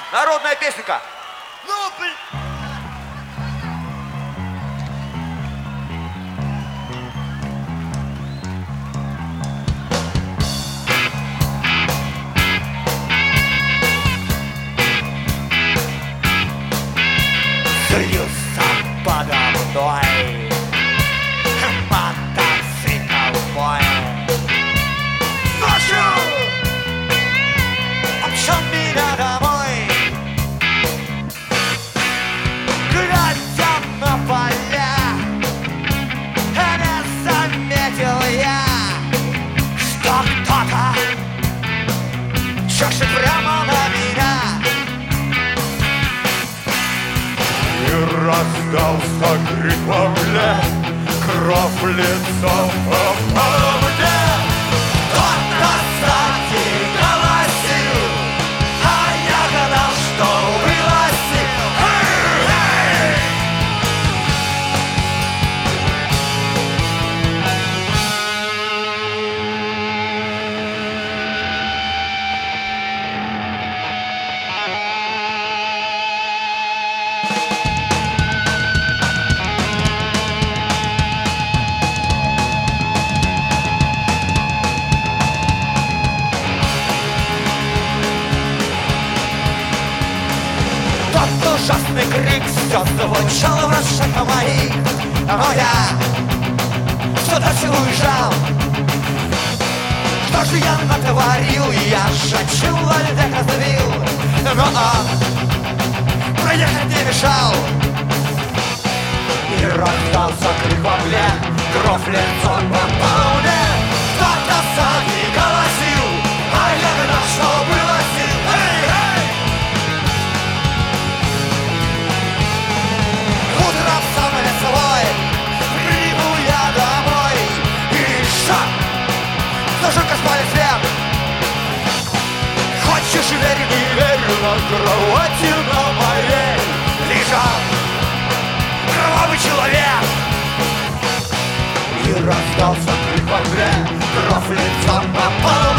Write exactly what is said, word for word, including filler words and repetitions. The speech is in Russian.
Народная песенка. Ну, блин. Слился подо мной мотоцикл мой. Ночью обшел меня домой, глядя на поля, не заметил я, что кто-то чешет прямо на меня. И раздался крик во мне, кровь лицом попала мне. Кто-то сзади голосил, а я гадал, что вылазил. Эй, эй! Тот ужасный крик все звучал в ушах моих, но я все дальше уезжал. Что же я натворил? Я шачу, льдах раздавил, но он проехать не мешал. И раздался крик во мне, кровь лицом попал мне. Кто-то сзади голосил, а я гадал, что вылазил. Эй, эй! Утром сам лицевой прибыл я домой. И шаг, зажег спали свет. Хочешь верь, не верь, на кровати на моей лежал кровавый человек. И раздался крик во мне, кровь лицом попал